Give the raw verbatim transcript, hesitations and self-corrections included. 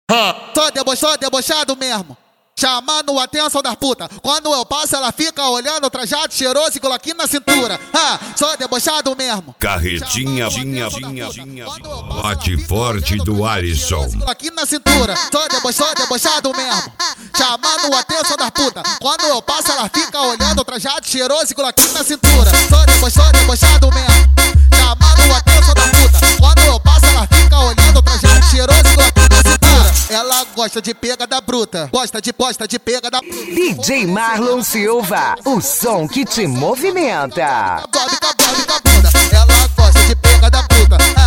Só debochado, debochado mesmo. Chamando a atenção das putas. Quando eu passo, ela fica olhando, trajado cheiroso e coloquinho na cintura. Ah, só debochado mesmo. Carretinha, tinha, tinha, tinha. Bate forte do Alisson. Coloquinho na cintura. Só debochado, debochado mesmo. Chamando a atenção das putas. Quando eu passo, ela fica olhando, trajado cheiroso e coloquinho na cintura. Só debochado, debochado mesmo. Chamando a atenção das putas. Quando eu passo, ela fica olhando, trajado cheiroso e coloquinho na cintura. Ela gosta de pegada bruta. Gosta de gosta de pegada bruta. D J Marlon Silva, o som que te movimenta. Ela gosta de pegada bruta.